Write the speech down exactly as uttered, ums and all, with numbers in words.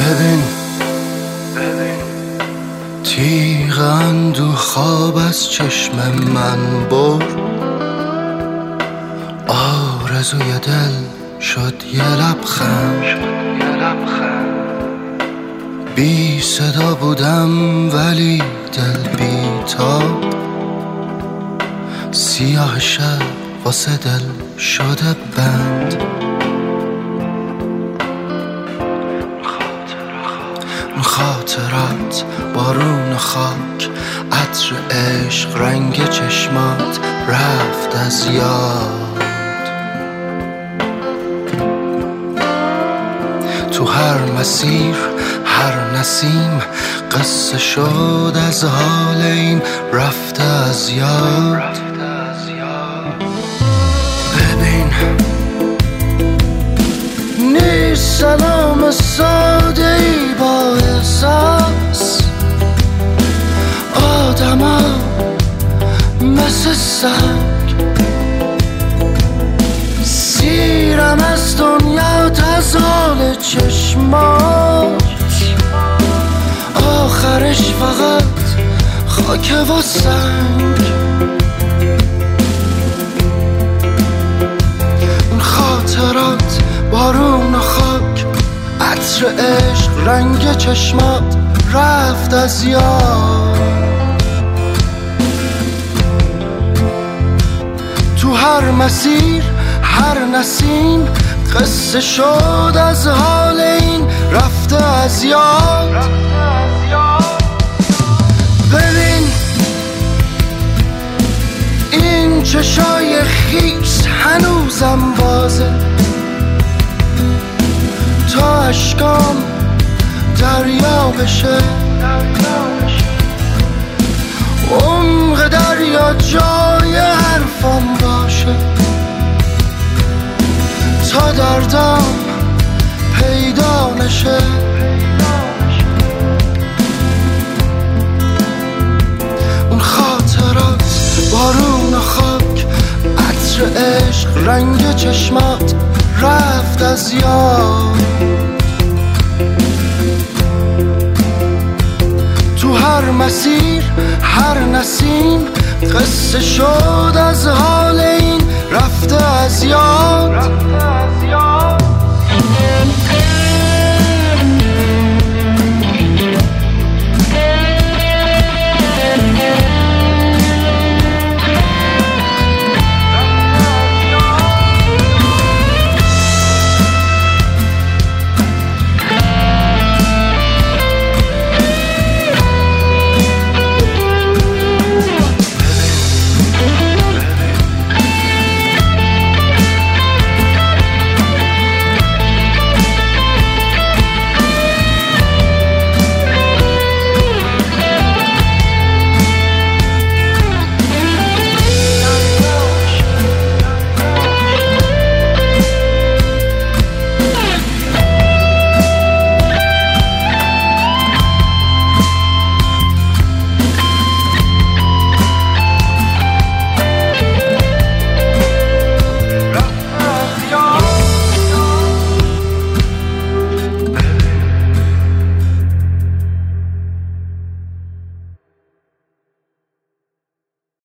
ببین تیغ اندوه خواب از چشم من برد، آرزوی دل شد یه لبخند. بی صدا بودم ولی دل بی تاب، سیاه شب واسه دل شده بند. خاطرات بارون خاک، عطر عشق رنگ چشمات رفت از یاد. تو هر مسیر هر نسیم قصه شد از حال این رفته از یاد. ببین نیست سلام ساده ای با احساس، آدم ها مثل سنگ. سیرم از دنیا تزال چشمات، آخرش فقط خاک و سنگ. اون خاطرات بارون و خاک، عطر عشق رنگ چشمات رفت از یاد. تو هر مسیر هر نسیم قصه شد از حال این رفته از یاد. ببین این چشای خیس هنوزم بازه، تا اشکام دریا بشه. عمق دریا جای حرفم باشه، تا دردم پیدا نشه. اون خاطرات بارون و خاک، عطر عشق رنگ چشمات رفت از یاد. تو هر مسیر هر نسیم قصه شد از حال این رفته از یاد.